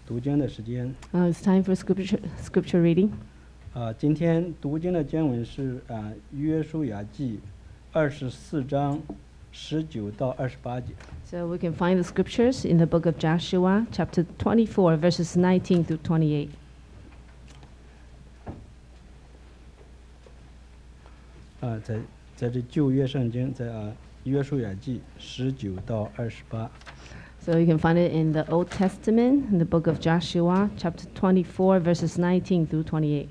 读经的时间。 It's time for scripture reading. 今天读经的经文是约书亚记24章19到28节。 So we can find the scriptures in the book of Joshua, chapter 24, verses 19 through 28. 在这旧约圣经，在约书亚记19到28。 So you can find it in the Old Testament, in the book of Joshua, chapter 24, verses 19 through 28.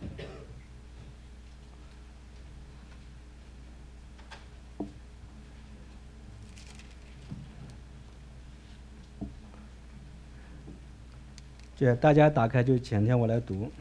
大家打开就前天我来读。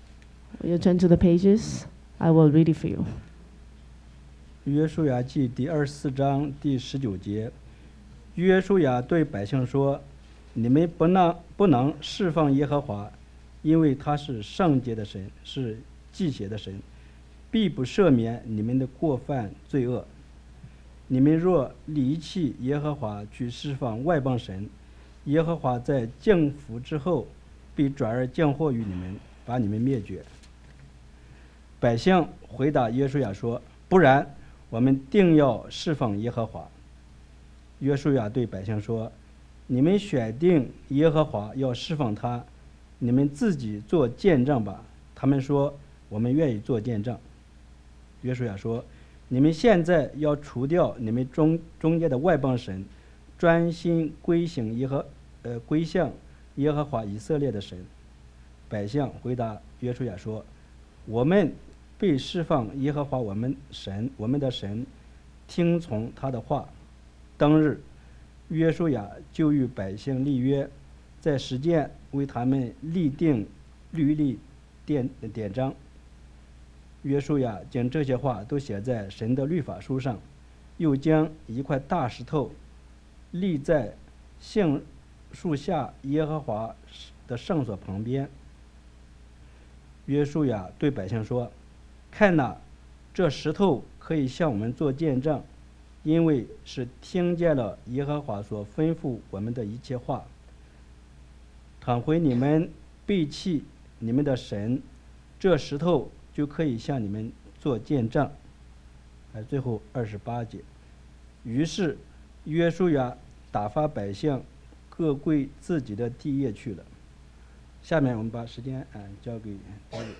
You turn to the pages, I will read it for you. 约书亚记第24章第19节，约书亚对百姓说：“你们不能侍奉耶和华，因为他是圣洁的神，是祭血的神，必不赦免你们的过犯罪恶。你们若离弃耶和华去侍奉外邦神，耶和华在降福之后，必转而降祸于你们，把你们灭绝。”百姓回答约书亚说：“不然，我们定要侍奉耶和华。”约书亚对百姓说：“你们选定耶和华要侍奉他，你们自己做见证吧。”他们说：“我们愿意做见证。”约书亚说：“你们现在要除掉你们中间的外邦神，专心归向耶和华以色列的神。”百姓回答约书亚说：“我们必侍奉耶和华我们的神，听从他的话。”当日，约书亚就与百姓立约，在实践为他们立定律例典章。约书亚将这些话都写在神的律法书上，又将一块大石头立在杏树下耶和华的圣所旁边。约书亚对百姓说：“看哪，这石头可以向我们做见证，因为是听见了耶和华所吩咐我们的一切话。倘回你们背弃你们的神，这石头就可以向你们做见证。”最后28节，于是约书亚打发百姓各归自己的地业去了。下面我们把时间交给David。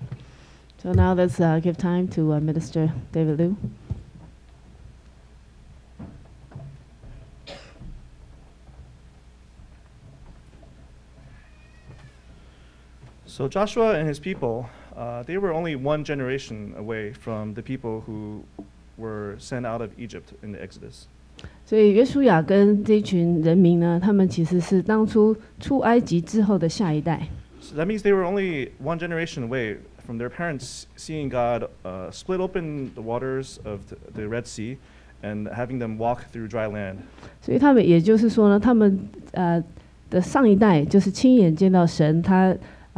So now let's give time to Minister David Liu. So Joshua and his people, they were only one generation away from the people who were sent out of Egypt in the Exodus. 所以约书亚跟这群人民呢，他们其实是当初出埃及之后的下一代。 So that means they were only one generation away from their parents seeing God split open the waters of the Red Sea and having them walk through dry land. 所以他们也就是说呢，他们的上一代就是亲眼见到神他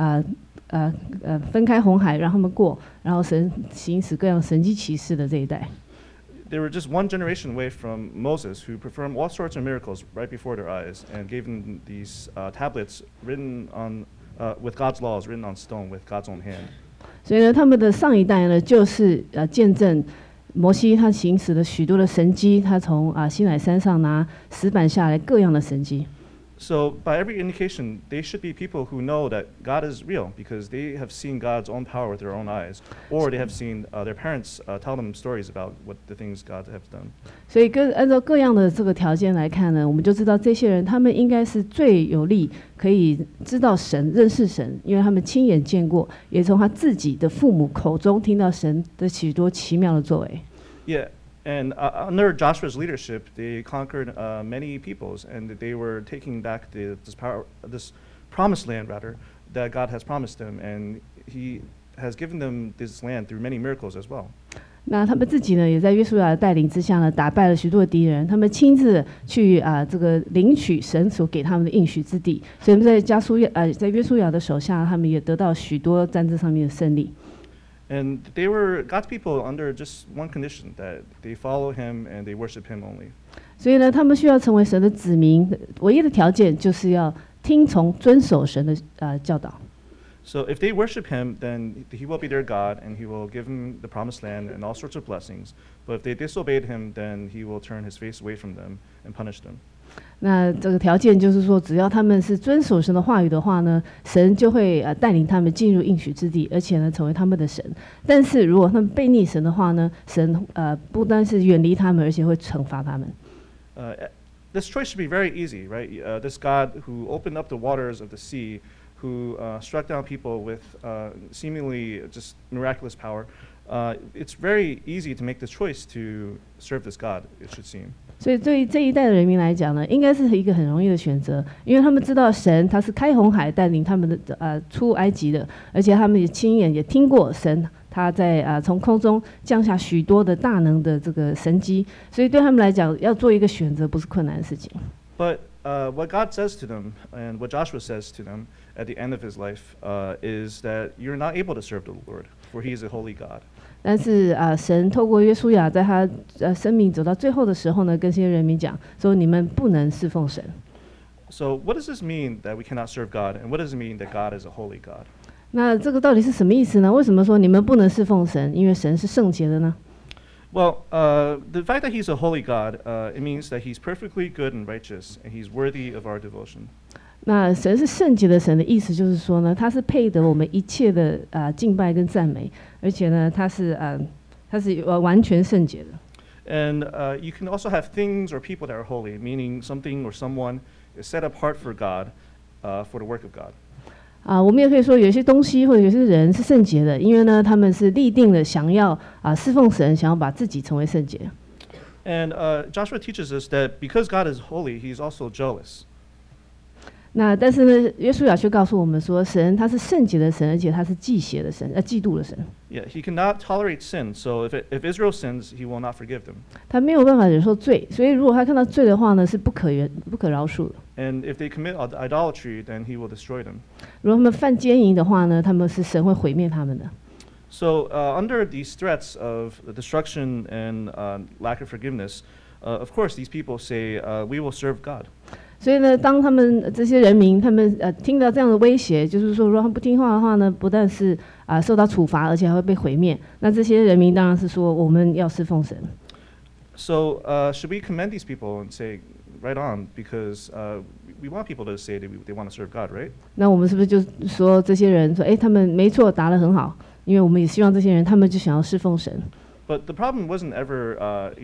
分开红海让他们过，然后神行使各样神迹奇事的这一代。 They were just one generation away from Moses, who performed all sorts of miracles right before their eyes and gave them these tablets written on with God's laws written on stone with God's own hand. 所以呢，他们的上一代呢，就是见证摩西他行使了许多的神迹，他从西乃山上拿石板下来各样的神迹。 So by every indication, they should be people who know that God is real because they have seen God's own power with their own eyes, or they have seen their parents tell them stories about what the things God has done. 所以按照各样的这个条件来看呢，我们就知道这些人他们应该是最有力可以知道神、认识神，因为他们亲眼见过，也从他自己的父母口中听到神的许多奇妙的作为。 Yeah. And under Joshua's leadership, they conquered many peoples, and they were taking back this promised land, rather, that God has promised them, and He has given them this land through many miracles as well. 那他们自己呢，也在约书亚的带领之下呢，打败了许多的敌人。他们亲自去这个领取神所给他们的应许之地。所以，在约书亚的手下，他们也得到许多战争上面的胜利。 And they were God's people under just one condition, that they follow Him and they worship Him only. 所以呢，他们需要成为神的子民，唯一的条件就是要听从、遵守神的教导。 So if they worship him, then he will be their God, and he will give them the promised land and all sorts of blessings. But if they disobeyed him, then he will turn his face away from them and punish them. 那这个条件就是说，只要他们是遵守神的话语的话呢，神就会带领他们进入应许之地，而且呢成为他们的神。但是如果他们背逆神的话呢，神不单是远离他们，而且会惩罚他们。 This choice should be very easy, right? This God who opened up the waters of the sea, who struck down people with seemingly just miraculous power. It's very easy to make this choice to serve this God, it should seem. 所以对于这一代的人民来讲呢，应该是一个很容易的选择，因为他们知道神他是开红海带领他们的出埃及的，而且他们也亲眼也听过神他在从空中降下许多的大能的这个神迹，所以对他们来讲，要做一个选择不是困难的事情。 But what God says to them, and what Joshua says to them at the end of his life, is that you're not able to serve the Lord, for He is a holy God. 但是神透过约书亚，在他生命走到最后的时候呢，跟这些人民讲说：你们不能侍奉神。 So what does this mean that we cannot serve God, and what does it mean that God is a holy God? 那这个到底是什么意思呢？为什么说你们不能侍奉神？因为神是圣洁的呢？ Well, the fact that He's a holy God, it means that He's perfectly good and righteous, and He's worthy of our devotion. 那神是圣洁的神的意思就是说呢，他是配得我们一切的敬拜跟赞美，而且呢，他是完全圣洁的。 And you can also have things or people that are holy, meaning something or someone is set apart for God, for the work of God. 我们也可以说有一些东西或者有些人是圣洁的，因为呢，他们是立定了想要侍奉神，想要把自己成为圣洁。 And Joshua teaches us that because God is holy, He's also jealous. 那但是呢，约书亚却告诉我们说，神他是圣洁的神，而且他是忌邪的神，嫉妒的神。 Yeah, He cannot tolerate sin. So if Israel sins, He will not forgive them. 他没有办法忍受罪，所以如果他看到罪的话呢，是不可饶恕的。 And if they commit idolatry, then He will destroy them. 如果他们犯奸淫的话呢，是神会毁灭他们的。 So under these threats of destruction and lack of forgiveness, of course, these people say, "We will serve God." 所以呢，当他们这些人民他们听到这样的威胁，就是说，如果他们不听话的话呢，不但是受到处罚，而且还会被毁灭。那这些人民当然是说，我们要侍奉神。 So should we commend these people and say, "Right on," because we want people to say they want to serve God, right? 那我们是不是就说这些人说，他们没错，答得很好，因为我们也希望这些人他们就想要侍奉神。 But the problem wasn't ever,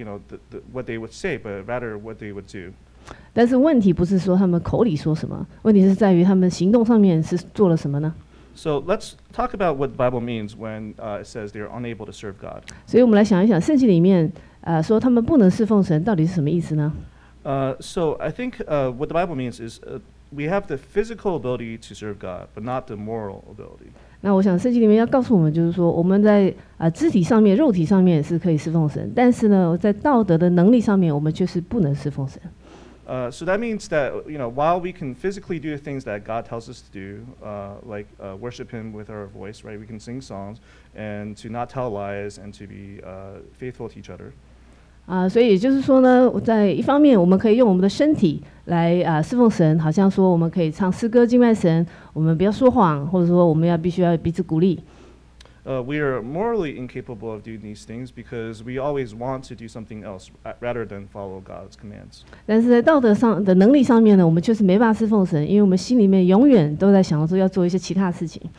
what they would say, but rather what they would do. 但是问题不是说他们口里说什么，问题是在于他们行动上面是做了什么呢？ So let's talk about what the Bible means when it says they are unable to serve God. 所以我们来想一想，圣经里面说他们不能侍奉神，到底是什么意思呢？ So I think what the Bible means is we have the physical ability to serve God, but not the moral ability. 那我想圣经里面要告诉我们，就是说我们在肢体上面、肉体上面是可以侍奉神，但是呢，在道德的能力上面，我们却是不能侍奉神。 So that means that while we can physically do the things that God tells us to do, like worship Him with our voice, right? We can sing songs, and to not tell lies, and to be faithful to each other. 所以也就是说呢，在一方面我们可以用我们的身体来侍奉神，好像说我们可以唱诗歌敬拜神，我们不要说谎，或者说我们必须要彼此鼓励。 We are morally incapable of doing these things because we always want to do something else rather than follow God's commands. 但是在道德上的能力上面呢，我们确实没办法侍奉神，因为我们心里面永远都在想说要做一些其他事情。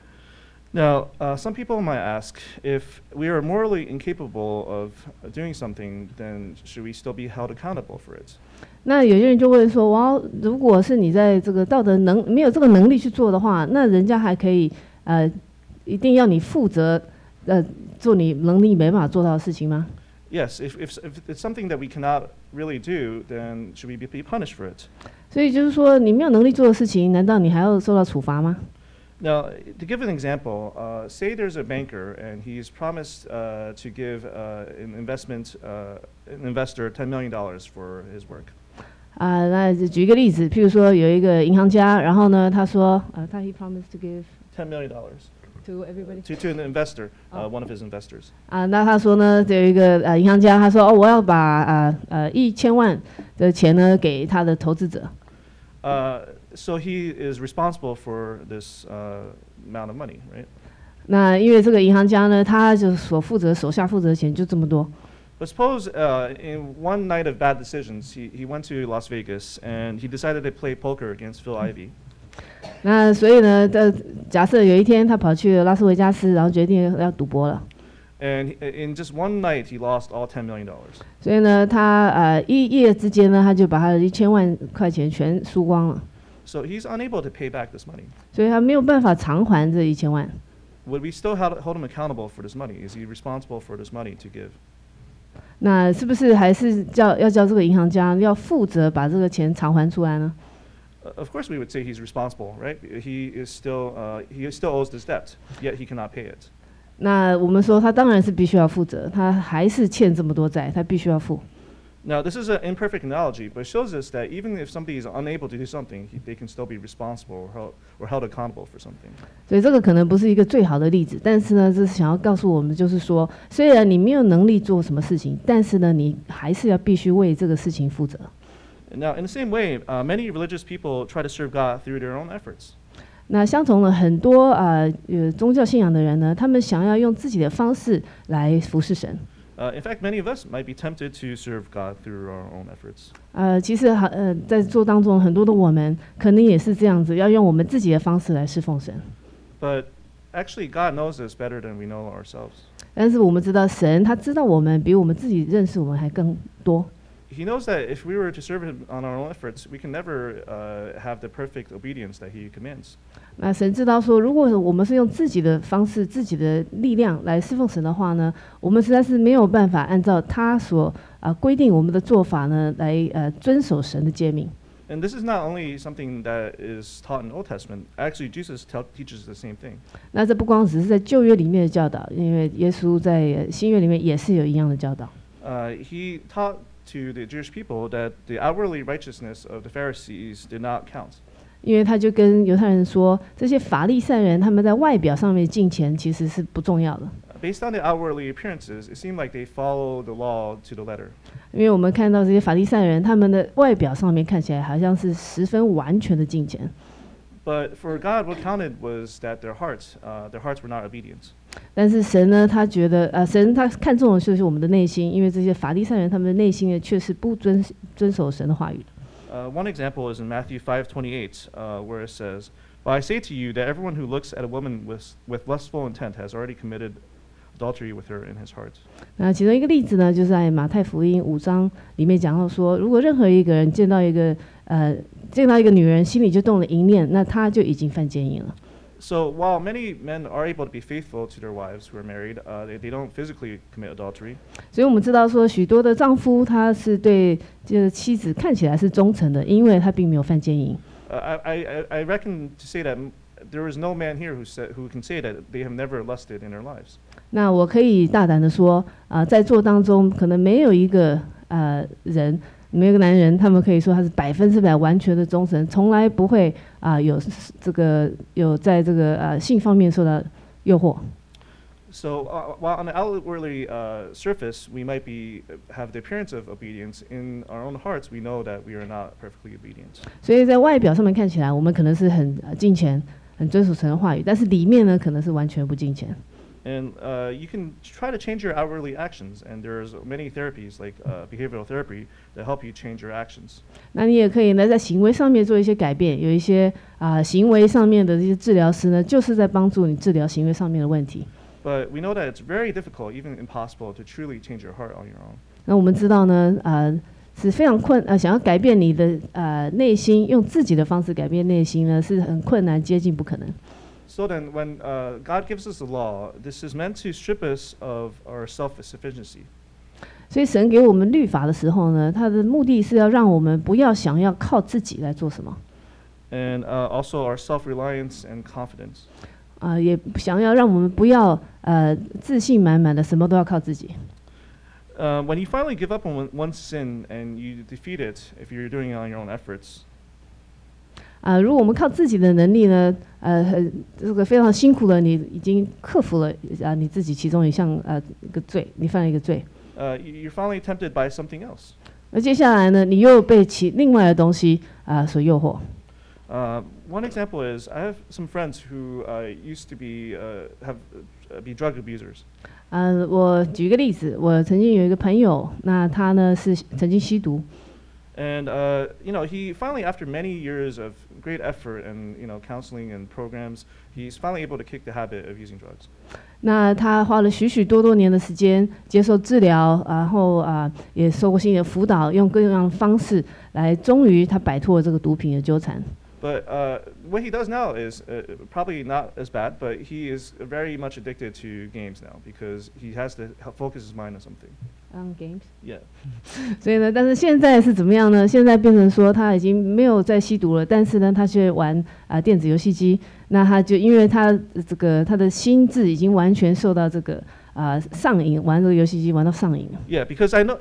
Now, some people might ask, if we are morally incapable of doing something, then should we still be held accountable for it? 那有些人就会说，哇，如果是你在这个道德没有这个能力去做的话，那人家还可以一定要你负责做你能力没办法做到的事情吗？ Yes, if it's something that we cannot really do, then should we be punished for it? 所以就是说，你没有能力做的事情，难道你还要受到处罚吗？ Now, to give an example, say there's a banker and he's promised to give an investor $10 million for his work. 那举一个例子，譬如说有一个银行家，然后呢，他说he promised to give $10 million. to everybody. to an investor, Oh. one of his investors. 那他说呢，有一个银行家，他说我要把1000万的钱呢给他的投资者。 So he is responsible for this amount of money, right? 那因为这个银行家呢，他就手下负责的钱就这么多。 But suppose in one night of bad decisions, he went to Las Vegas and he decided to play poker against Phil Ivey. 那所以呢，假设有一天他跑去拉斯维加斯，然后决定要赌博了。 And in just one night, he lost all $10 million. 所以呢，他一夜之间呢，他就把他的1000万块钱全输光了。 So he's unable to pay back this money. 所以他没有办法偿还这1000万。 Would we still hold him accountable for this money? Is he responsible for this money to give? 那是不是还是要叫这个银行家要负责把这个钱偿还出来呢？ Of course, we would say he's responsible, right? He still owes this debt, yet he cannot pay it. 那我们说他当然是必须要负责，他还是欠这么多债，他必须要付。 Now, this is an imperfect analogy, but it shows us that even if somebody is unable to do something, they can still be responsible or held accountable for something. 所以这个可能不是一个最好的例子，但是呢，这是想要告诉我们，就是说，虽然你没有能力做什么事情，但是呢，你还是要必须为这个事情负责。 Now, in the same way, many religious people try to serve God through their own efforts. 那相同的很多宗教信仰的人呢，他们想要用自己的方式来服侍神。 In fact, many of us might be tempted to serve God through our own efforts. 其实在做当中，很多的我们可能也是这样子，要用我们自己的方式来侍奉神。 But actually, God knows us better than we know ourselves. 但是我们知道，神他知道我们比我们自己认识我们还更多。 He knows that if we were to serve Him on our own efforts, we can never have the perfect obedience that He commands. 那神知道说，如果我们是用自己的方式、自己的力量来侍奉神的话呢，我们实在是没有办法按照他所规定我们的做法呢，来遵守神的诫命。 And this is not only something that is taught in the Old Testament. Actually, Jesus teaches the same thing. 那这不光只是在旧约里面的教导，因为耶稣在新约里面也是有一样的教导。 He taught to the Jewish people that the outwardly righteousness of the Pharisees did not count. 因为他就跟犹太人说，这些法利赛人他们在外表上面敬虔其实是不重要的。 Based on the outwardly appearances, it seemed like they followed the law to the letter. 因为我们看到这些法利赛人，他们的外表上面看起来好像是十分完全的敬虔。 But for God, what counted was that their hearts were not obedient. 但是神呢，他觉得神他看重的就是我们的内心，因为这些法利赛人他们的内心呢，却是不遵守神的话语。 One example is in Matthew 5:28, where it says, "But I say to you that everyone who looks at a woman with lustful intent has already committed adultery with her in his heart." 那其中一个例子呢，就是在马太福音5章里面讲到说，如果任何一个人见到一个女人，心里就动了淫念，那他就已经犯奸淫了。 So while many men are able to be faithful to their wives who are married, they don't physically commit adultery. 所以我们知道说，许多的丈夫他是对这个妻子看起来是忠诚的，因为他并没有犯奸淫。 I reckon to say that there is no man here who can say that they have never lusted in their lives. 那我可以大胆的说，在座当中可能没有一个人。没有一个男人，他们可以说他是100%完全的忠诚，从来不会有在这个性方面受到诱惑。 So while on the outwardly surface we might have the appearance of obedience, in our own hearts we know that we are not perfectly obedient. 所以在外表上面看起来，我们可能是很敬虔、很遵守神的话语，但是里面呢，可能是完全不敬虔。 And you can try to change your outwardly actions, and there's many therapies like behavioral therapy that help you change your actions. 那你也可以呢，在行为上面做一些改变，有一些行为上面的这些治疗师呢，就是在帮助你治疗行为上面的问题。 But we know that it's very difficult, even impossible, to truly change your heart on your own. 那我们知道呢，是非常想要改变你的内心，用自己的方式改变内心呢，是很困难，接近不可能。 So then, when God gives us the law, this is meant to strip us of our self-sufficiency. 所以神给我们律法的时候呢，他的目的是要让我们不要想要靠自己来做什么。 And also our self-reliance and confidence. 也想要让我们不要自信满满的，什么都要靠自己。 When you finally give up on one sin and you defeat it, if you're doing it on your own efforts. 如果我们靠自己的能力呢，这个非常辛苦了，你已经克服了你自己其中一项一个罪，你犯了一个罪。 You're finally tempted by something else. 而接下来呢，你又被另外的东西所诱惑。 One example is I have some friends who used to be be drug abusers. 我举一个例子，我曾经有一个朋友，那他呢是曾经吸毒。 And he finally, after many years of great effort and counseling and programs, he's finally able to kick the habit of using drugs. 那他花了许许多多年的时间接受治疗，然后也受过心理的辅导，用各样的方式来，终于他摆脱了这个毒品的纠缠。 But what he does now is probably not as bad, but he is very much addicted to games now because he has to focus his mind on something. Games. Yeah. 所以呢，但是现在是怎么样呢？现在变成说他已经没有再吸毒了，但是呢，他却玩电子游戏机。那他就因为他的心智已经完全受到这个上瘾，玩这个游戏机玩到上瘾。 Yeah, because I know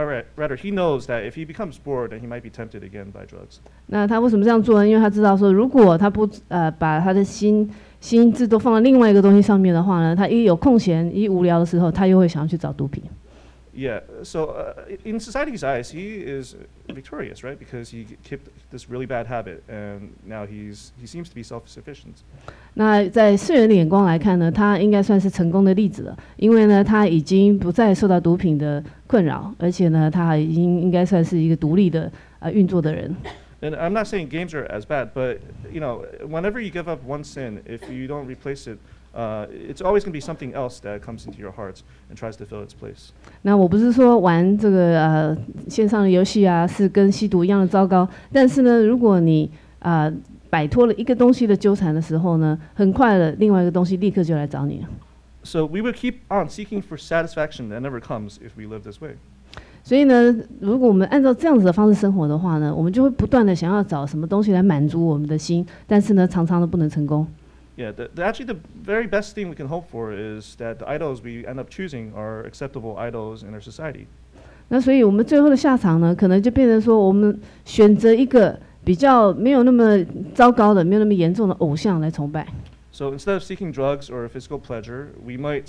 he knows that if he becomes bored, then he might be tempted again by drugs. 那他为什么这样做呢？因为他知道说，如果他不把他的心智都放到另外一个东西上面的话呢，他一有空闲、一无聊的时候，他又会想要去找毒品。 Yeah, so in society's eyes, he is victorious, right? Because he kept this really bad habit, and now he seems to be self-sufficient. 那在世人的眼光来看呢，他应该算是成功的例子了，因为呢，他已经不再受到毒品的困扰，而且呢，他已经应该算是一个独立的运作的人。 And I'm not saying games are as bad, but whenever you give up one sin, if you don't replace it, it's always going to be something else that comes into your heart and tries to fill its place. 那我不是说玩这个线上的游戏是跟吸毒一样的糟糕，但是呢，如果你摆脱了一个东西的纠缠的时候呢，很快的另外一个东西立刻就来找你了。 So we would keep on seeking for satisfaction that never comes if we live this way. 所以呢，如果我们按照这样子的方式生活的话呢，我们就会不断的想要找什么东西来满足我们的心，但是呢，常常都不能成功。 Yeah, actually the very best thing we can hope for is that the idols we end up choosing are acceptable idols in our society. 那所以我们最后的下场呢，可能就变成说，我们选择一个比较没有那么糟糕的、没有那么严重的偶像来崇拜。 So instead of seeking drugs or physical pleasure, we might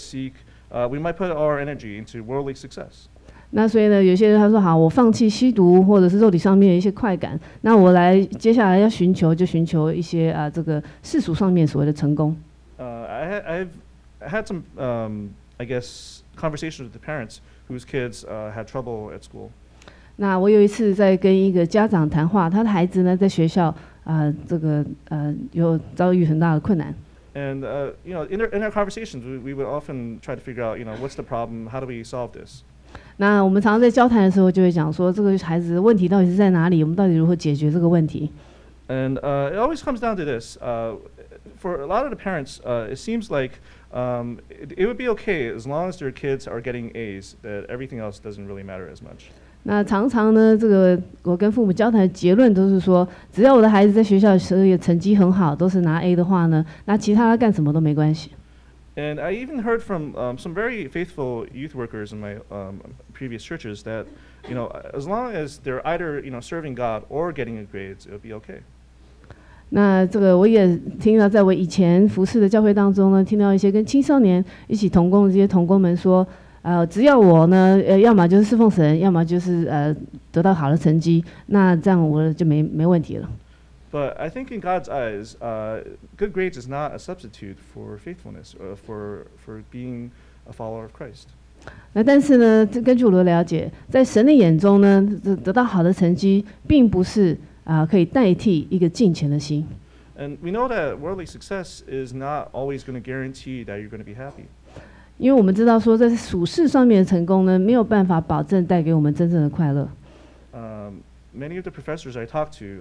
put our energy into worldly success. 那所以呢，有些人他说好，我放弃吸毒或者是肉体上面的一些快感，那我接下来要寻求一些这个世俗上面所谓的成功。 I've had some I guess conversations with the parents whose kids had trouble at school. 那我有一次在跟一个家长谈话，他的孩子呢在学校有遭遇很大的困难。 And in our conversations, we would often try to figure out what's the problem, how do we solve this? 那我们常常在交谈的时候就会讲说，这个孩子的问题到底是在哪里？我们到底如何解决这个问题？ And it always comes down to this. For a lot of the parents, it seems like it would be okay as long as their kids are getting A's, that everything else doesn't really matter as much. 那常常呢，这个我跟父母交谈的结论都是说，只要我的孩子在学校的成绩很好，都是拿 A 的话呢，那其他干什么都没关系。 And I even heard from some very faithful youth workers in my previous churches that, as long as they're either serving God or getting good grades, it would be okay. 那这个我也听到，在我以前服侍的教会当中呢，听到一些跟青少年一起同工的这些同工们说，只要我呢，要么就是侍奉神，要么就是得到好的成绩，那这样我就没问题了。 But I think in God's eyes, good grades is not a substitute for faithfulness, for being a follower of Christ. 那但是呢，根据我的了解，在神的眼中呢，得到好的成绩，并不是可以代替一个敬虔的心。 And we know that worldly success is not always going to guarantee that you're going to be happy. 因为我们知道说，在属世上面的成功呢，没有办法保证带给我们真正的快乐。 Many of the professors I talk to,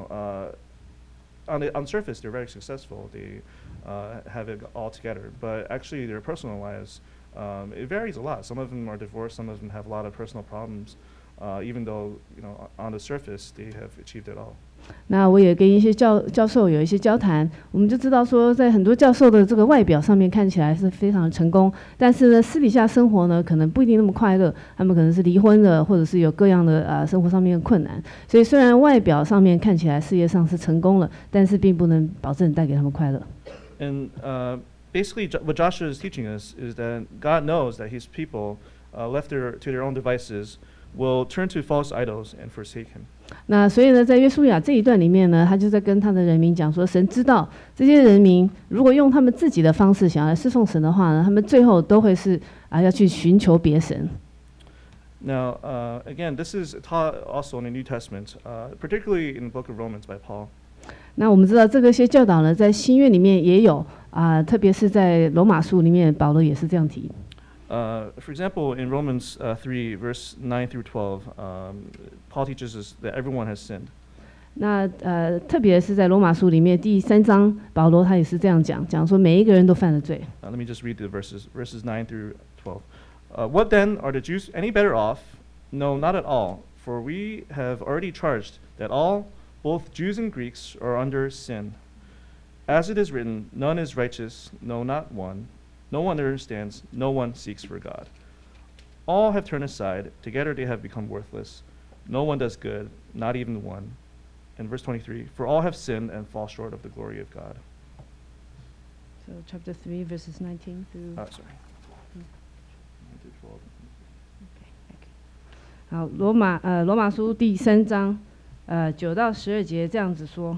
on surface they're very successful. They have it all together, but actually their personal lives, it varies a lot. Some of them are divorced. Some of them have a lot of personal problems, even though on the surface they have achieved it all. 那我也跟一些教授有一些交谈，我们就知道说，在很多教授的这个外表上面看起来是非常的成功，但是呢，私底下生活呢，可能不一定那么快乐。他们可能是离婚的，或者是有各样的生活上面的困难。所以虽然外表上面看起来事业上是成功了，但是并不能保证带给他们快乐。 And basically, what Joshua is teaching us is that God knows that His people, left to their own devices, will turn to false idols and forsake Him. 那所以呢，在约书亚这一段里面呢，他就在跟他的人民讲说，神知道这些人民如果用他们自己的方式想要来侍奉神的话呢，他们最后都会是要去寻求别神。 Now, again, this is taught also in the New Testament, particularly in the book of Romans by Paul. 那我们知道这个些教导呢，在新约里面也有特别是在罗马书里面，保罗也是这样提。 For example, in Romans 3, verse 9 through 12, Paul teaches us that everyone has sinned. 那特别是在罗马书里面第3章，保罗他也是这样讲说每一个人都犯了罪。 Let me just read the verses 9 through 12. What then, are the Jews any better off? No, not at all. For we have already charged that all, both Jews and Greeks, are under sin. As it is written, none is righteous, no, not one. No one understands, no one seeks for God. All have turned aside, together they have become worthless. No one does good, not even one. And verse 23, for all have sinned and fall short of the glory of God. So chapter 3, verses 19 through. Sorry. 9 through 12. 好，罗马书第3章9到12节这样子说。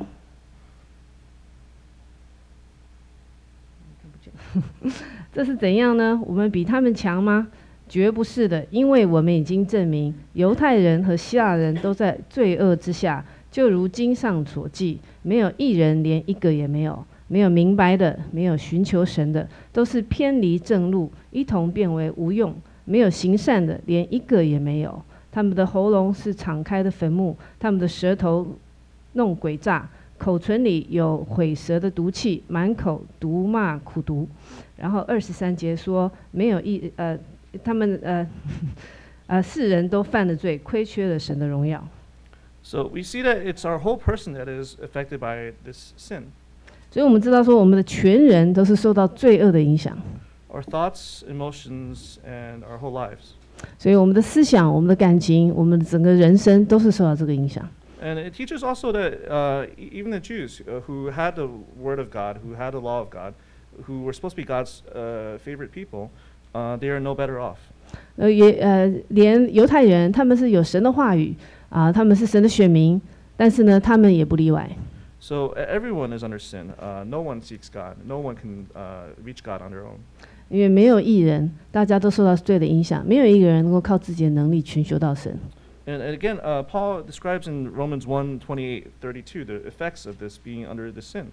这是怎样呢？我们比他们强吗？绝不是的，因为我们已经证明，犹太人和希腊人都在罪恶之下，就如经上所记，没有一人，连一个也没有。没有明白的，没有寻求神的，都是偏离正路，一同变为无用。没有行善的，连一个也没有。他们的喉咙是敞开的坟墓，他们的舌头弄诡诈。口唇里有毁舌的毒气，满口毒骂苦毒。然后23节说，没有他们世人都犯了罪，亏缺了神的荣耀。 So we see that it's our whole person that is affected by this sin. 所以我们知道说，我们的全人都是受到罪恶的影响。 Our thoughts, emotions, and our whole lives. 所以我们的思想、我们的感情、我们的整个人生都是受到这个影响。 And it teaches also that even the Jews who had the Word of God, who had the law of God, who were supposed to be God's favorite people, they are no better off. 连犹太人，他们是有神的话语他们是神的选民，但是呢，他们也不例外。 So everyone is under sin. No one seeks God. No one can reach God on their own. 因为没有义人，大家都受到罪的影响，没有一个人能够靠自己的能力寻求到神。 And again, Paul describes in Romans 1:28-32 the effects of this being under the sin.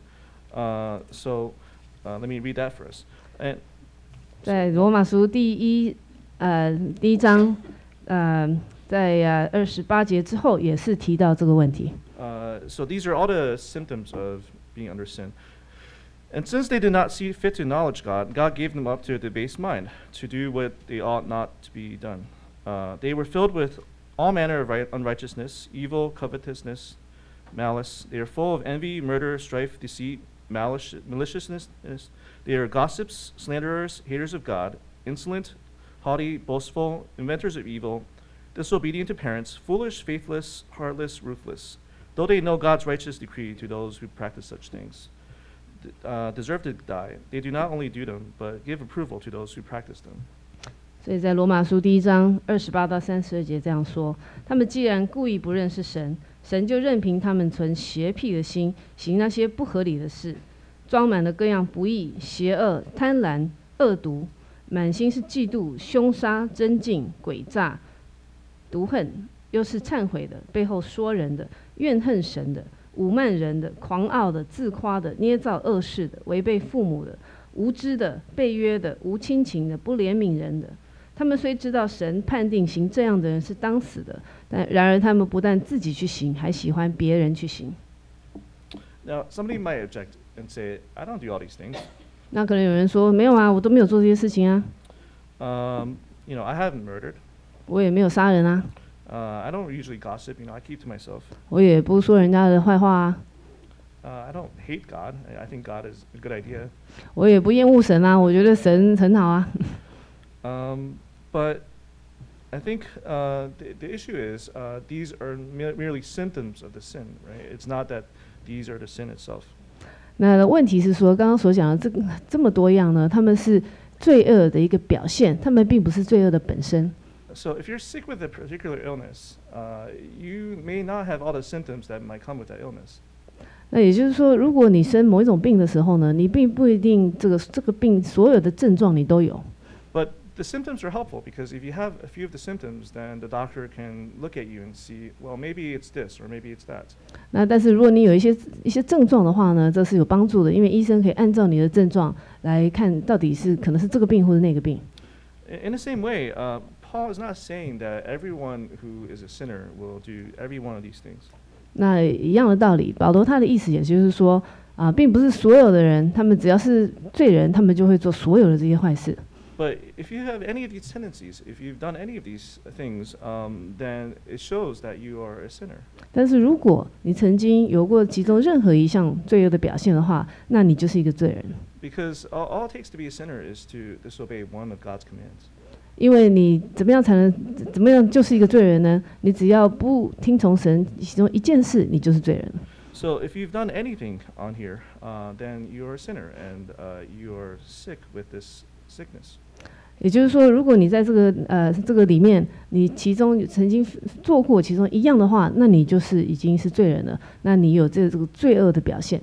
So let me read that for us. And 在罗马书第1章，在28节之后也是提到这个问题。 So these are all the symptoms of being under sin. And since they did not see fit to acknowledge God, God gave them up to a debased mind to do what they ought not to be done. They were filled with all manner of unrighteousness, evil, covetousness, malice. They are full of envy, murder, strife, deceit, maliciousness. They are gossips, slanderers, haters of God, insolent, haughty, boastful, inventors of evil, disobedient to parents, foolish, faithless, heartless, ruthless. Though they know God's righteous decree to those who practice such things, deserve to die. They do not only do them, but give approval to those who practice them. 所以在罗马书第1章28到32节这样说：他们既然故意不认识神，神就任凭他们存邪僻的心，行那些不合理的事，装满了各样不义、邪恶、贪婪、恶毒，满心是嫉妒、凶杀、争竞、诡诈、毒恨，又是忏悔的，背后说人的，怨恨神的，侮慢人的，狂傲的，自夸的，捏造恶事的，违背父母的，无知的，背约的，无亲情的，不怜悯人的。他们虽知道神判定行这样的人是当死的，但然而他们不但自己去行，还喜欢别人去行。 Now, somebody might object and say, "I don't do all these things." 那可能有人说，没有啊，我都没有做这些事情啊。 I haven't murdered. 我也没有杀人啊。 I don't usually gossip. I keep to myself. 我也不说人家的坏话啊， I don't hate God. I think God is a good idea. 我也不厌恶神啊，我觉得神很好啊。 But I think the issue is these are merely symptoms of the sin, right? It's not that these are the sin itself. 那问题是说，刚刚所讲的这么多样呢，他们是罪恶的一个表现，他们并不是罪恶的本身。 So if you're sick with a particular illness, you may not have all the symptoms that might come with that illness. 那也就是说，如果你生某一种病的时候呢，你并不一定这个病所有的症状你都有。 But the symptoms are helpful because if you have a few of the symptoms, then the doctor can look at you and see, well, maybe it's this or maybe it's that. 那但是如果你有一些症状的话呢，这是有帮助的，因为医生可以按照你的症状来看到底是可能是这个病或者那个病。 In the same way, Paul is not saying that everyone who is a sinner will do every one of these things. 那一样的道理，保罗他的意思也就是说并不是所有的人，他们只要是罪人，他们就会做所有的这些坏事。 But if you have any of these tendencies, if you've done any of these things, then it shows that you are a sinner. 但是如果你曾经有过其中任何一项罪恶的表现的话，那你就是一个罪人。 Because all it takes to be a sinner is to disobey one of God's commands. 因为你怎么样就是一个罪人呢？你只要不听从神其中一件事，你就是罪人。 So if you've done anything on here, then you are a sinner and you are sick with this sickness. 也就是说，如果你在这个里面，你其中曾经做过其中一样的话，那你就是已经是罪人了。那你有这个罪恶的表现。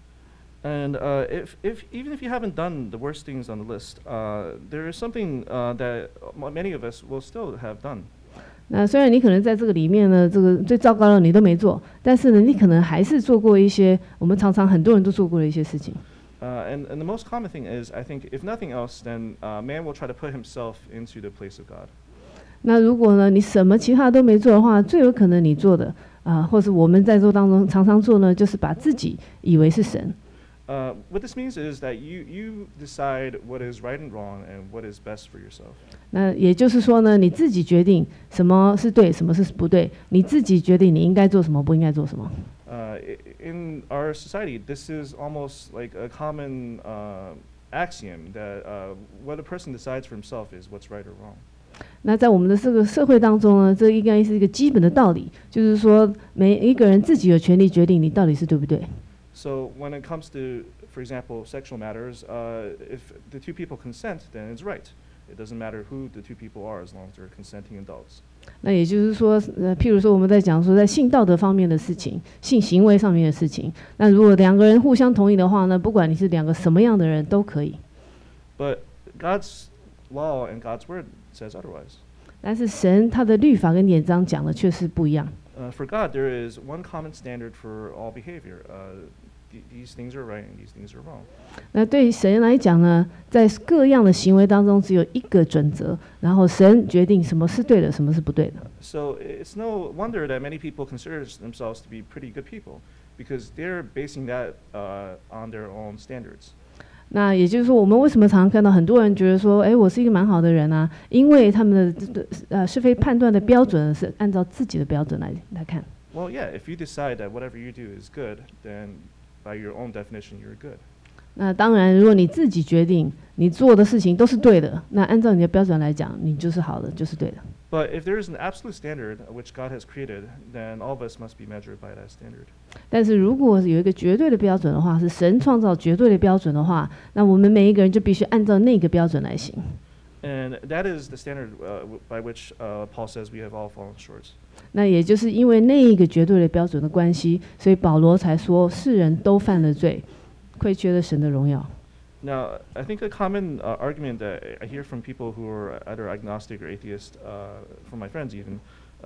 And even if you haven't done the worst things on the list, there is something that many of us will still have done. 那虽然你可能在这个里面呢，这个最糟糕的你都没做，但是呢，你可能还是做过一些我们常常很多人都做过的一些事情。 And the most common thing is, I think, if nothing else, then man will try to put himself into the place of God. 那如果呢，你什么其他都没做的话，最有可能你做的或者我们在座当中常常做呢，就是把自己以为是神。 What this means is that you decide what is right and wrong and what is best for yourself. 那也就是说呢，你自己决定什么是对，什么是不对，你自己决定你应该做什么，不应该做什么。 In our society, this is almost like a common axiom that what a person decides for himself is what's right or wrong. 那在我们的这个社会当中呢，这应该是一个基本的道理，就是说每一个人自己有权利决定你到底是对不对。 So when it comes to, for example, sexual matters, if the two people consent, then it's right. It doesn't matter who the two people are as long as they're consenting adults. 那也就是说，譬如说我们在讲说在性道德方面的事情、性行为上面的事情，那如果两个人互相同意的话呢，不管你是两个什么样的人都可以。 But God's law and God's word says otherwise. 但是神他的律法跟典章讲的却是不一样。 For God, there is one common standard for all behavior. These things are right and these things are wrong. 那对于神来讲呢，在各样的行为当中只有一个准则，然后神决定什么是对的，什么是不对的。 So it's no wonder that many people consider themselves to be pretty good people, because they're basing that on their own standards. 那也就是说，我们为什么常常看到很多人觉得说，哎，我是一个蛮好的人啊？因为他们的是非判断的标准是按照自己的标准来看。 Well, yeah, if you decide that whatever you do is good, then by your own definition, you're good. 那当然，如果你自己决定你做的事情都是对的，那按照你的标准来讲，你就是好的，就是对的。 But if there is an absolute standard which God has created, then all of us must be measured by that standard. 但是如果有一个绝对的标准的话，是神创造绝对的标准的话，那我们每一个人就必须按照那个标准来行。 And that is the standard by which Paul says we have all fallen short. 那也就是因为那一个绝对的标准的关系，所以保罗才说世人都犯了罪，亏缺了神的荣耀。 Now, I think a common argument that I hear from people who are either agnostic or atheist, from my friends even,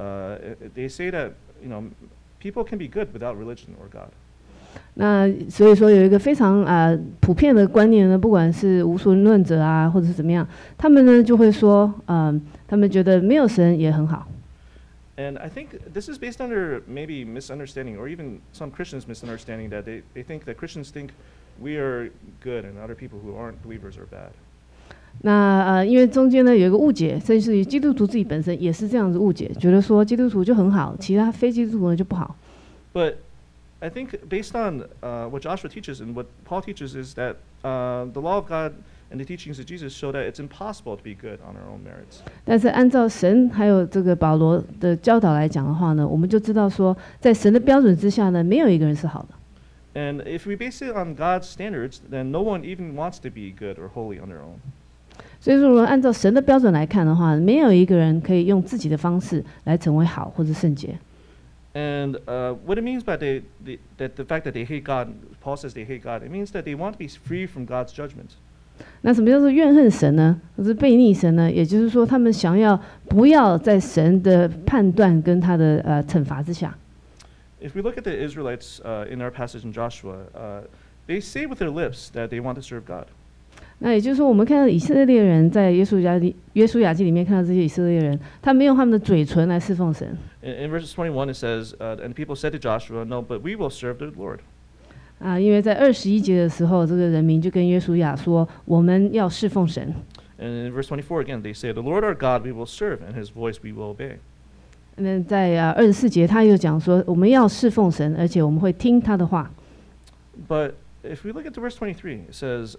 they say that people can be good without religion or God. 那所以说有一个非常普遍的观念呢，不管是无神论者啊，或者是怎么样，他们呢就会说，他们觉得没有神也很好。 And I think this is based under maybe misunderstanding, or even some Christians misunderstanding that they think that Christians think we are good and other people who aren't believers are bad. 那因为中间呢有一个误解，甚至于基督徒自己本身也是这样子误解，觉得说基督徒就很好，其他非基督徒呢就不好。 But I think based on what Joshua teaches and what Paul teaches is that the law of God and the teachings of Jesus show that it's impossible to be good on our own merits. 但是按照神还有这个保罗的教导来讲的话呢，我们就知道说，在神的标准之下呢，没有一个人是好的。 And if we base it on God's standards, then no one even wants to be good or holy on their own. 所以说，如果按照神的标准来看的话，没有一个人可以用自己的方式来成为好或者圣洁。 And what it means by that the fact that they hate God, Paul says they hate God, it means that they want to be free from God's judgment. 那什么叫做怨恨神呢？或是背逆神呢？也就是说，他们想要不要在神的判断跟他的惩罚之下。 If we look at the Israelites in our passage in Joshua, they say with their lips that they want to serve God. 那也就是说，我们看到以色列人在约书亚记里面看到这些以色列人，他们用他们的嘴唇来侍奉神。 In verse 21 it says, and people said to Joshua, "No, but we will serve the Lord." 因为在21节的时候，这个人民就跟约书亚说，我们要侍奉神。 And in verse 24 again, they say, "The Lord our God we will serve, and His voice we will obey." 那在24节他又讲说，我们要侍奉神，而且我们会听他的话。 But if we look at the verse 23, it says,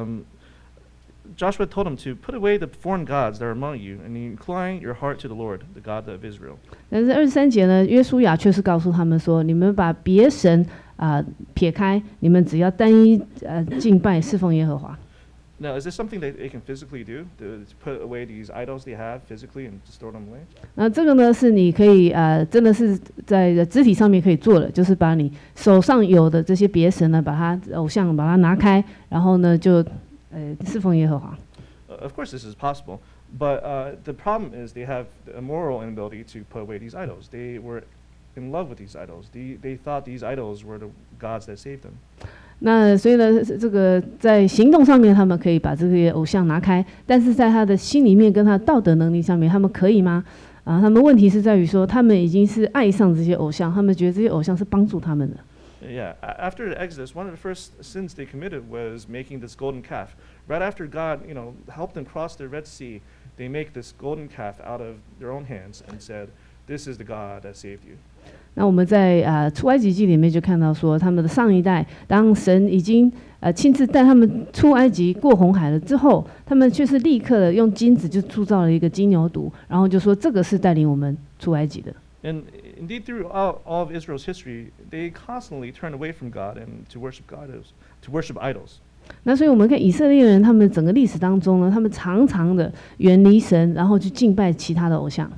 Joshua told them to put away the foreign gods that are among you and incline your heart to the Lord, the God of Israel. 但是23节呢，约书亚却是告诉他们说，你们把别神撇开，你们只要单一敬拜侍奉耶和华。 Now, is this something that they can physically do, to put away these idols they have physically and just throw them away? 那这个呢，是你可以真的是在肢体上面可以做的，就是把你手上有的这些别神呢，把它偶像把它拿开，然后呢就侍奉耶和华。 Of course, this is possible, but the problem is they have a moral inability to put away these idols. They were in love with these idols. They thought these idols were the gods that saved them. 那所以呢，这个在行动上面他们可以把这些偶像拿开，但是在他的心里面跟他的道德能力上面，他们可以吗？他们问题是在于说，他们已经是爱上这些偶像，他们觉得这些偶像是帮助他们的。 Yeah, after the Exodus, one of the first sins they committed was making this golden calf. Right after God, helped them cross the Red Sea, they make this golden calf out of their own hands and said, "This is the God that saved you." 那我们在出埃及记里面就看到说，他们的上一代，当神已经亲自带他们出埃及过红海了之后，他们却是立刻的用金子就铸造了一个金牛犊，然后就说这个是带领我们出埃及的。 And indeed, throughout all of Israel's history, they constantly turned away from God and to worship idols. 那所以我们看以色列人他们整个历史当中呢，他们常常的远离神，然后去敬拜其他的偶像。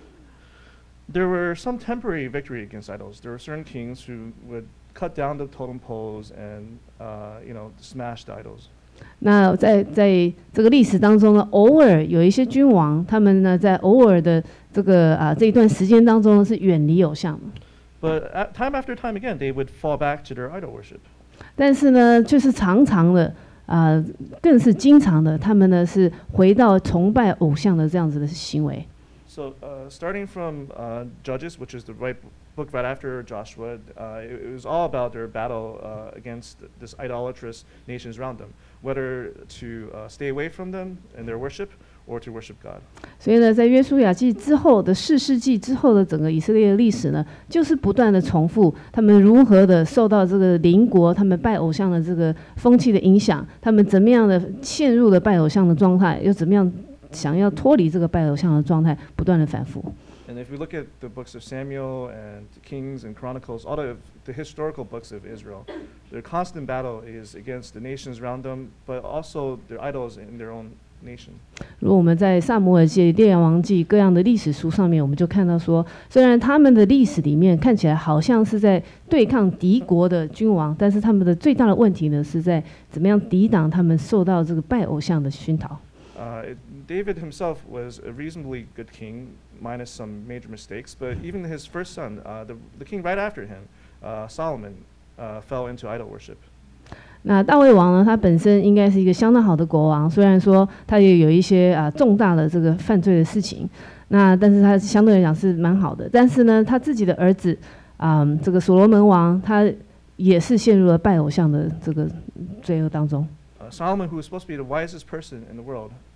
There were some temporary victory against idols. There were certain kings who would cut down the totem poles and smash the idols. 那在这个历史当中呢，偶尔有一些君王，他们呢在偶尔的这一段时间当中呢是远离偶像。 But time after time again, they would fall back to their idol worship. 但是呢，却是常常的更是经常的，他们呢是回到崇拜偶像的这样子的行为。 So starting from Judges, which is the book right after Joshua, it was all about their battle against this idolatrous nations around them, whether to stay away from them in their worship or to worship God. 所以呢，在约书亚记之后的4世纪之后的整个以色列的历史呢，就是不断的重复他们如何的受到这个邻国他们拜偶像的这个风气的影响，他们怎么样的陷入了拜偶像的状态，又怎么样想要脱离这个拜偶像的状态，不断的反复。 And if we look at the books of Samuel and Kings and Chronicles, all the historical books of Israel, their constant battle is against the nations around them, but also their idols in their own nation. 如果我们在撒母耳记、列王记各样的历史书上面，我们就看到说，虽然他们的历史里面看起来好像是在对抗敌国的君王，但是他们的最大的问题呢，是在怎么样抵挡他们受到这个拜偶像的熏陶。 David himself was a reasonably good king, minus some major mistakes, but even his first son, the king right after him, Solomon, fell into idol worship. 那大卫王呢，他本身应该是一个相当好的国王，虽然说他也有一些重大的这个犯罪的事情，但是他相对来讲是蛮好的。但是呢，他自己的儿子这个所罗门王，他也是陷入了拜偶像的这个罪恶当中。 Solomon, who was supposed to be the wisest person in the world,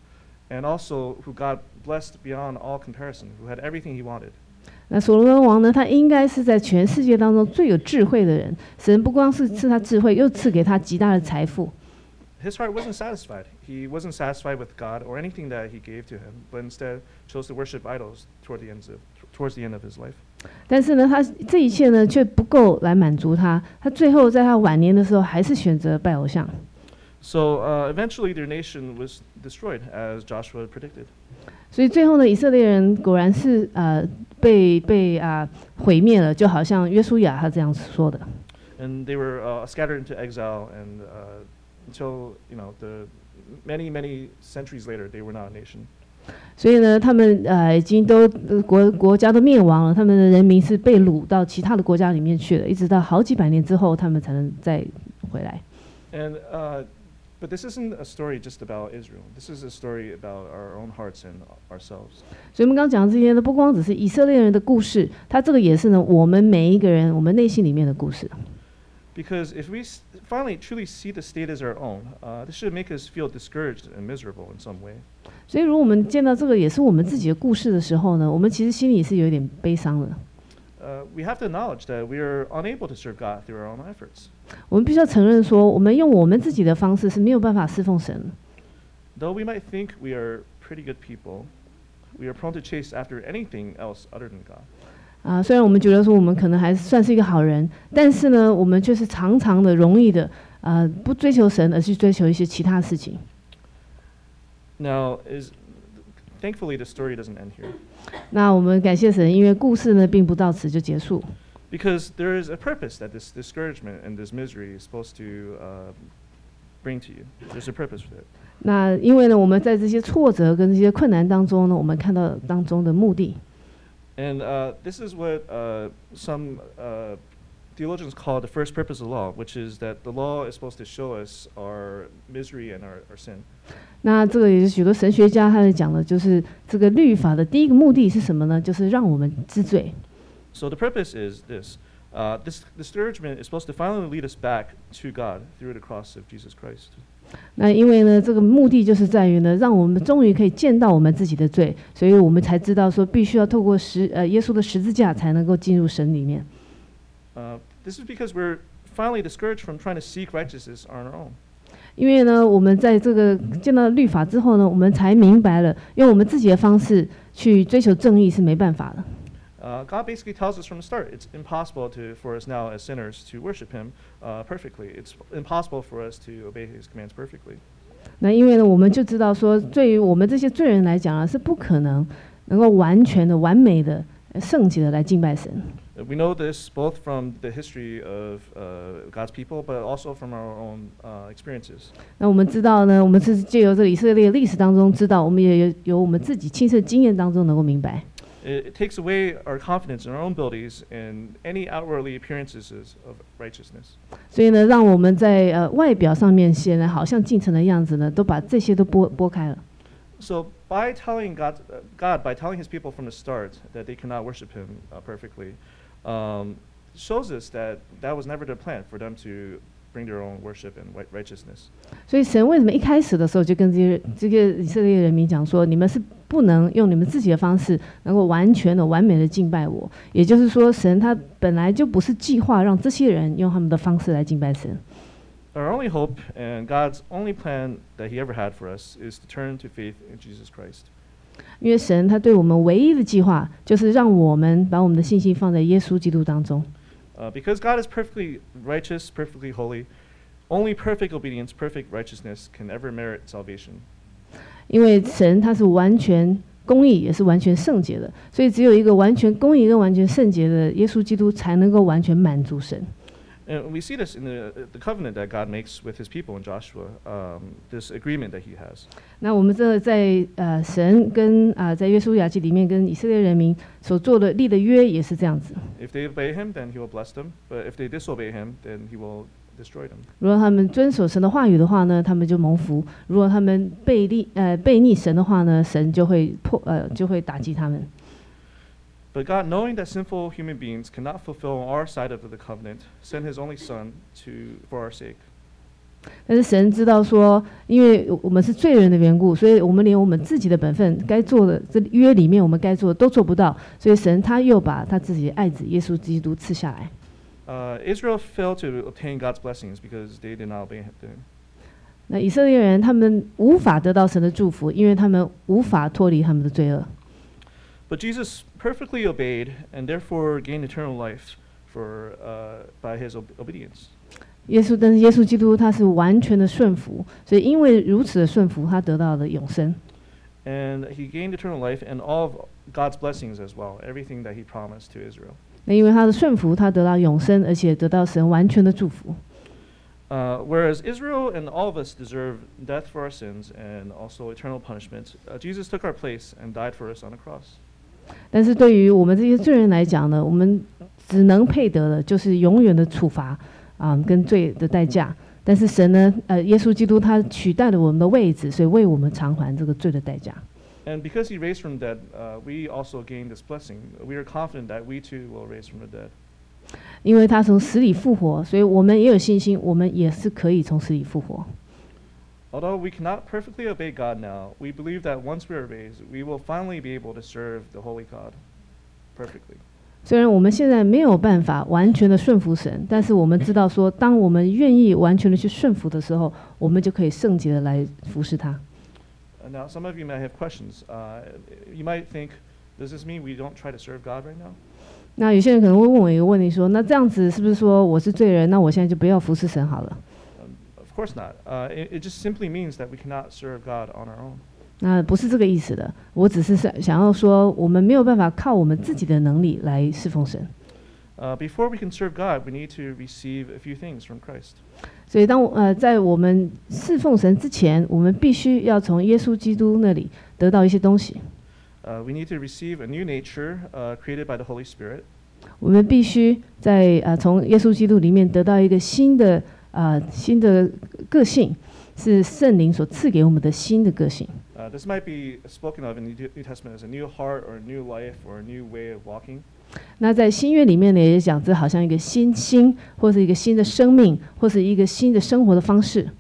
and also who God blessed beyond all comparison, who had everything he wanted. 那所罗门王呢，他应该是在全世界当中最有智慧的人。神不光是赐他智慧，又赐给他极大的财富。 His heart wasn't satisfied. He wasn't satisfied with God or anything that he gave to him, but instead chose to worship idols towards the end of his life. 但是呢，他这一切呢，却不够来满足他。他最后在他晚年的时候，还是选择拜偶像。 So eventually their nation was destroyed, as Joshua predicted. 所以最后呢，以色列人果然是被毁灭了，就好像约书亚他这样说的。 And they were scattered into exile, and until the many centuries later, they were not a nation. 所以呢，他们已经都国家都灭亡了，他们的人民是被掳到其他的国家里面去了，一直到好几百年之后，他们才能再回来。 And but this isn't a story just about Israel. This is a story about our own hearts and ourselves. 所以我们刚刚讲的这些呢，不光只是以色列人的故事，它这个也是呢我们每一个人我们内心里面的故事。 Because if we finally truly see the state as our own, this should make us feel discouraged and miserable in some way. 所以如果我们见到这个也是我们自己的故事的时候呢，我们其实心里是有一点悲伤的。 We have to acknowledge that we are unable to serve God through our own efforts. 我们必须要承认说，我们用我们自己的方式是没有办法侍奉神。 Though we might think we are pretty good people, we are prone to chase after anything else other than God. 虽然我们觉得说我们可能还算是一个好人，但是呢，我们却是常常的容易的不追求神，而去追求一些其他事情。 Now, thankfully, the story doesn't end here. 那我们感谢神，因为故事呢并不到此就结束。 Because there is a purpose that this discouragement and this misery is supposed to bring to you. There's a purpose for it. 那因为呢，我们在这些挫折跟这些困难当中呢，我们看到当中的目的。 And this is what some theologians call the first purpose of the law, which is that the law is supposed to show us our misery and our sin. 那这个也是许多神学家他在讲的，就是这个律法的第一个目的是什么呢？就是让我们知罪。 So the purpose is this. This discouragement is supposed to finally lead us back to God through the cross of Jesus Christ. 那因为呢，这个目的就是在于呢，让我们终于可以见到我们自己的罪，所以我们才知道说，必须要透过耶稣的十字架才能够进入神里面。 This is because we're finally discouraged from trying to seek righteousness on our own. 因为呢，我们在这个见到律法之后呢，我们才明白了，用我们自己的方式去追求正义是没办法的。 God basically tells us from the start, it's impossible for us now as sinners to worship Him perfectly. It's impossible for us to obey His commands perfectly. 那因为呢，我们就知道说，对于我们这些罪人来讲啊，是不可能够完全的、完美的、圣洁的来敬拜神。 We know this both from the history of God's people, but also from our own experiences. 那我们知道呢，我们是借由这个以色列历史当中知道，我们也有我们自己亲身经验当中能够明白。 It takes away our confidence in our own abilities and any outwardly appearances of righteousness. 所以呢，让我们在外表上面显然好像进城的样子呢，都把这些都拨开了。 So by telling God by telling His people from the start that they cannot worship Him perfectly, shows us that was never the plan for them to bring their own worship and righteousness. 所以神为什么一开始的时候就跟这个以色列人民讲说，你们是不能用你们自己的方式能够完全的、完美的敬拜我？也就是说，神他本来就不是计划让这些人用他们的方式来敬拜神。 Our only hope and God's only plan that He ever had for us is to turn to faith in Jesus Christ. 因为神他对我们唯一的计划，就是让我们把我们的信心放在耶稣基督当中。 Because God is perfectly righteous, perfectly holy, only perfect obedience, perfect righteousness can ever merit salvation. 因为神他是完全公义，也是完全圣洁的，所以只有一个完全公义跟完全圣洁的耶稣基督，才能够完全满足神。 And we see this in the covenant that God makes with His people in Joshua, this agreement that He has. 那我们这在神跟在约书亚记里面跟以色列人民所做的立的约也是这样子。 If they obey Him, then He will bless them. But if they disobey Him, then He will destroy them. 如果他们遵守神的话语的话呢，他们就蒙福；如果他们背逆神的话呢，神就会打击他们。 But God, knowing that sinful human beings cannot fulfill our side of the covenant, sent His only Son for our sake. 但是神知道说，因为我们是罪人的缘故，所以我们连我们自己的本分该做的，这约里面我们该做的都做不到，所以神他又把他自己的爱子耶稣基督赐下来。 Israel failed to obtain God's blessings because they did not obey Him. 那以色列人他们无法得到神的祝福，因为他们无法脱离他们的罪恶。 But Jesus perfectly obeyed and therefore gained eternal life by His obedience. 但是耶稣基督他是完全的顺服，所以因为如此的顺服，他得到了永生。 And He gained eternal life and all of God's blessings as well, everything that He promised to Israel. 那因为他的顺服，他得到永生，而且得到神完全的祝福。 Whereas Israel and all of us deserve death for our sins and also eternal punishment, Jesus took our place and died for us on the cross. 但是对于我们这些罪人来讲呢，我们只能配得的就是永远的处罚跟罪的代价。但是神呢，耶稣基督他取代了我们的位置，所以为我们偿还这个罪的代价。 And because He raised from the dead, we also gain this blessing. We are confident that we too will raise from the dead. 因为他从死里复活，所以我们也有信心，我们也是可以从死里复活。 Although we cannot perfectly obey God now, we believe that once we are raised, we will finally be able to serve the Holy God perfectly. 虽然我们现在没有办法完全的顺服神，但是我们知道说，当我们愿意完全的去顺服的时候，我们就可以圣洁的来服侍他。 Now, some of you might have questions. You might think, does this mean we don't try to serve God right now? 那有些人可能会问我一个问题说，那这样子是不是说我是罪人，那我现在就不要服侍神好了 ？Of course not. It just simply means that we cannot serve God on our own. 那不是这个意思的，我只是想要说，我们没有办法靠我们自己的能力来侍奉神。 Before we can serve God, we need to receive a few things from Christ. 所以在我们侍奉神之前，我们必须要从耶稣基督那里得到一些东西。 We need to receive a new nature created by the Holy Spirit. 我们必须在从耶稣基督里面得到一个新的个性，是圣灵所赐给我们的新的个性。 This might be spoken of in the New Testament as a new heart or a new life or a new way of walking. 那在新约里面呢，也讲这好像一个新心，或是一个新的生命，或是一个新的生活的方式。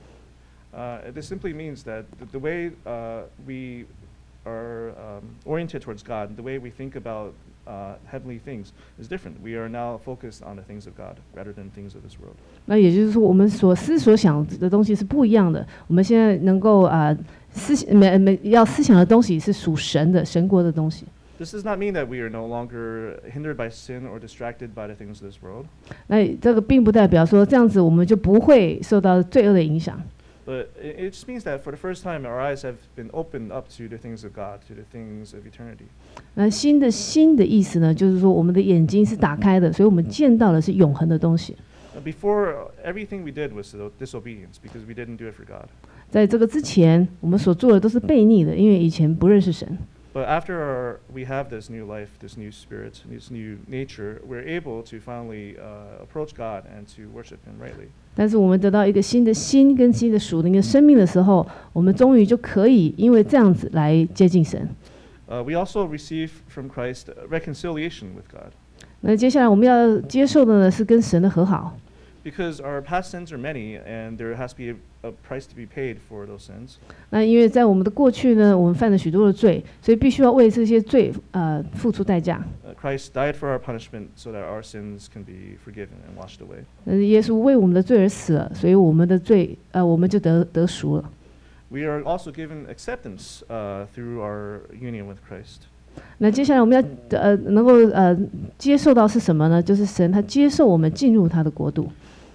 This simply means that the way we are oriented towards God, the way we think about heavenly things is different. We are now focused on the things of God rather than things of this world. 那也就是说，我们所想的东西是不一样的。我们现在能够要思想的东西是属神的、神国的东西。 This does not mean that we are no longer hindered by sin or distracted by the things of this world. 那这个并不代表说这样子我们就不会受到罪恶的影响。 But it just means that for the first time, our eyes have been opened up to the things of God, to the things of eternity. 那新的意思呢，就是说我们的眼睛是打开的，所以我们见到的是永恒的东西。 Before, everything we did was disobedience because we didn't do it for God. 在这个之前，我们所做的都是悖逆的，因为以前不认识神。 But after we have this new life, this new spirit, this new nature, we're able to finally approach God and to worship Him rightly. 但是我们得到一个新的心跟新的属灵的生命的时候，我们终于就可以因为这样子来接近神。 We also receive from Christ reconciliation with God. 那接下来我们要接受的呢是跟神的和好。 Because our past sins are many, and there has to be a price to be paid for those sins. 那因为在我们的过去呢，我们犯了许多的罪，所以必须要为这些罪付出代价。 Christ died for our punishment, so that our sins can be forgiven and washed away. 耶稣为我们的罪而死了，所以我们的罪我们就得赎了。 We are also given acceptance through our union with Christ. 那接下来我们要能够接受到是什么呢？就是神他接受我们进入他的国度。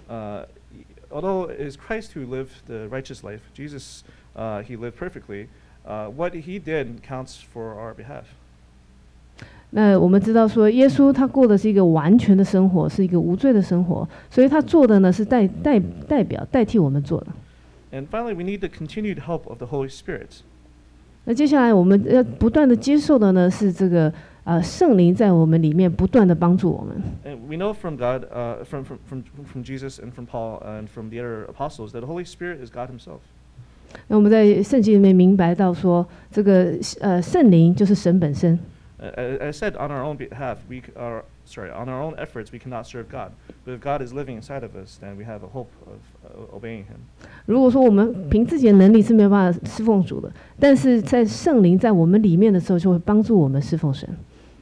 Although it is Christ who lived the righteous life, Jesus, he lived perfectly. What he did counts for our behalf. 那我们知道说，耶稣他过的是一个完全的生活，是一个无罪的生活，所以他做的呢是代替我们做的。 And finally, we need the continued help of the Holy Spirit. 那接下来我们要不断的接受的呢是这个圣灵在我们里面不断的帮助我们。 And we know from God, from Jesus and from Paul and from the other apostles that the Holy Spirit is God Himself. 那我们在圣经里面明白到说，这个圣灵就是神本身。 As I said, on our own behalf, on our own efforts, we cannot serve God. But if God is living inside of us, then we have a hope of obeying Him. 如果说我们凭自己的能力是没有办法侍奉主的，但是在圣灵在我们里面的时候，就会帮助我们侍奉神。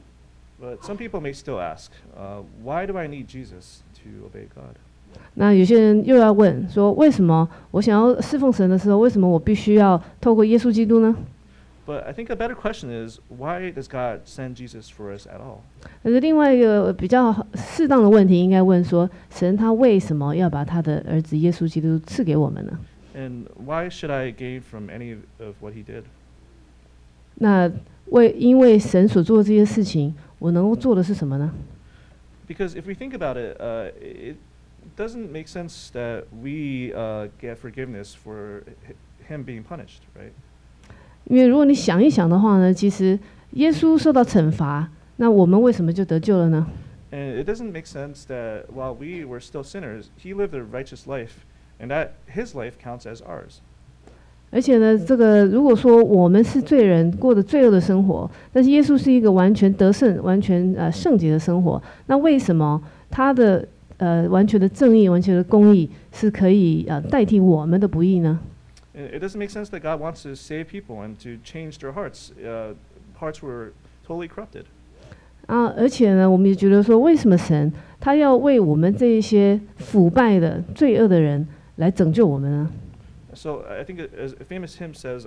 But some people may still ask, why do I need Jesus to obey God? 那有些人又要问说，为什么我想要侍奉神的时候，为什么我必须要透过耶稣基督呢？ But I think a better question is, why does God send Jesus for us at all? 可是另外一个比较适当的问题，应该问说，神他为什么要把他的儿子耶稣基督赐给我们呢？ And why should I gain from any of what He did? 那因为神所做的这些事情，我能够做的是什么呢？ Because if we think about it, it doesn't make sense that we get forgiveness for Him being punished, right? 因为如果你想一想的话呢，其实耶稣受到惩罚，那我们为什么就得救了呢？ And it doesn't make sense that while we were still sinners, He lived a righteous life, and that His life counts as ours. 而且呢，这个如果说我们是罪人，过着罪恶的生活，但是耶稣是一个完全得胜、完全圣洁的生活，那为什么他的完全的正义、完全的公义是可以代替我们的不义呢？ It doesn't make sense that God wants to save people and to change their hearts. Hearts were totally corrupted. 而且呢，我们也觉得说，为什么神他要为我们这一些腐败的、罪恶的人来拯救我们呢？ So I think as a famous hymn says,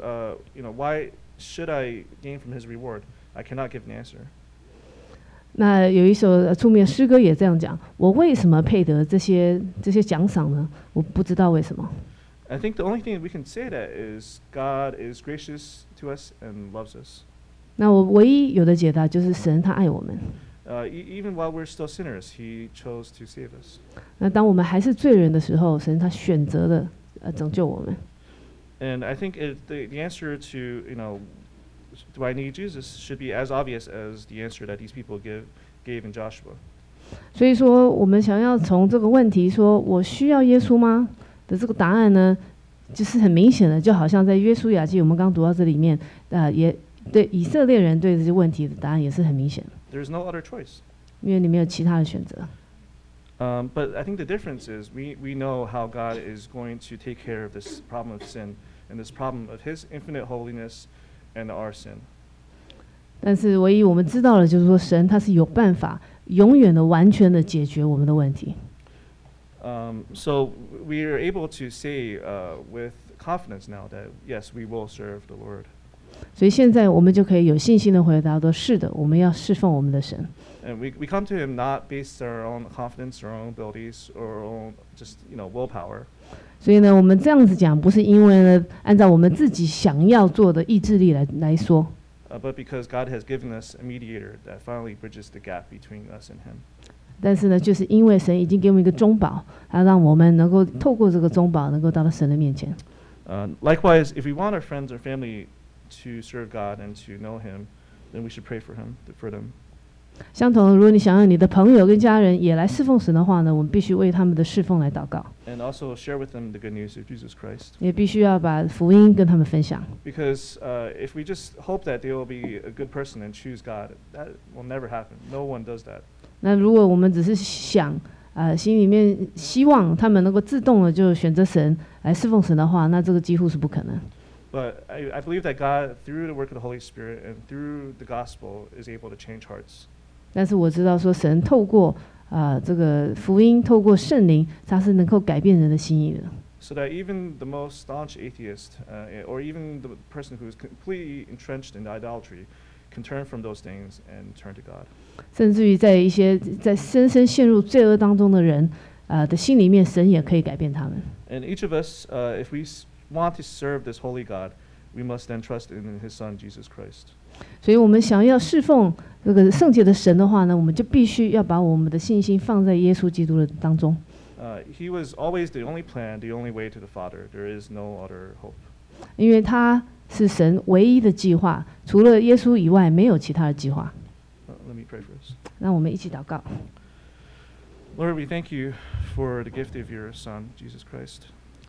why should I gain from His reward? I cannot give an answer. 那有一首出名的诗歌也这样讲：我为什么配得这些奖赏呢？我不知道为什么。 I think the only thing we can say that is God is gracious to us and loves us. 那我唯一有的解答就是神他爱我们。 Even while we're still sinners, He chose to save us. 那当我们还是罪人的时候，神他选择了拯救我们。 And I think the answer to, do I need Jesus should be as obvious as the answer that these people gave in Joshua. 所以说，我们想要从这个问题说我需要耶稣吗的这个答案呢，就是很明显的，就好像在约书亚记我们刚读到这里面，也对以色列人对这些问题的答案也是很明显， There's no other choice. 因为你没有其他的选择。 But I think the difference is we know how God is going to take care of this problem of sin and this problem of His infinite holiness and our sin. 但是唯一我们知道的就是说，神他是有办法永远的、完全的解决我们的问题。 So we are able to say with confidence now that yes, we will serve the Lord. 所以现在我们就可以有信心的回答说：是的，我们要侍奉我们的神。 And we come to Him not based on our own confidence, our own abilities, or our own just willpower. 所以呢，我们这样子讲，不是因为呢按照我们自己想要做的意志力来说， But because God has given us a mediator that finally bridges the gap between us and Him. 但是呢，就是因为神已经给我们一个中保，他让我们能够透过这个中保，能够到了神的面前。 Likewise, if we want our friends or family to serve God and to know Him, then we should pray for them. 相同的，如果你想让你的朋友跟家人也来侍奉神的话呢，我们必须为他们的侍奉来祷告， And also share with them the good news of Jesus Christ. 也必须要把福音跟他们分享。 Because if we just hope that they will be a good person and choose God, that will never happen. No one does that. 那如果我们只是想心里面希望他们能够自动的就选择神来侍奉神的话，那这个几乎是不可能。 But I believe that God, through the work of the Holy Spirit and through the gospel, is able to change hearts. 但是我知道说神透过这个福音，透过圣灵，他是能够改变人的心意的。 So that even the most staunch atheist, or even the person who is completely entrenched in idolatry, can turn from those things and turn to God. 甚至于在一些在深深陷入罪恶当中的人的心里面，神也可以改变他们。 And each of us, if we want to serve this holy God, we must then trust in His Son, Jesus Christ. 所以我们想要侍奉这个圣洁的神的话呢，我们就必须要把我们的信心放在耶稣基督的当中。 He was always the only plan, the only way to the Father. There is no other hope. 因为他是神唯一的计划，除了耶稣以外，没有其他的计划。 Let me pray for us. 让我们一起祷告。 Lord, we thank You for the gift of Your Son, Jesus Christ.